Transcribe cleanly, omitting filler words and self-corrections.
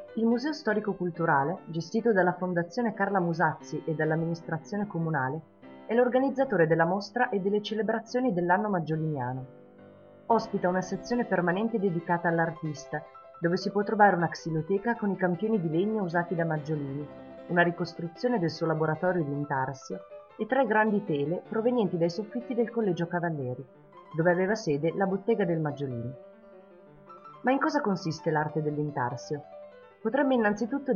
Il Museo Storico-Culturale, gestito dalla Fondazione Carla Musazzi e dall'amministrazione comunale, è l'organizzatore della mostra e delle celebrazioni dell'anno maggioliniano. Ospita una sezione permanente dedicata all'artista, dove si può trovare una xiloteca con i campioni di legno usati da Maggiolini, una ricostruzione del suo laboratorio di intarsio e 3 grandi tele provenienti dai soffitti del Collegio Cavalleri, dove aveva sede la bottega del Maggiolini. Ma in cosa consiste l'arte dell'intarsio? Potrebbe innanzitutto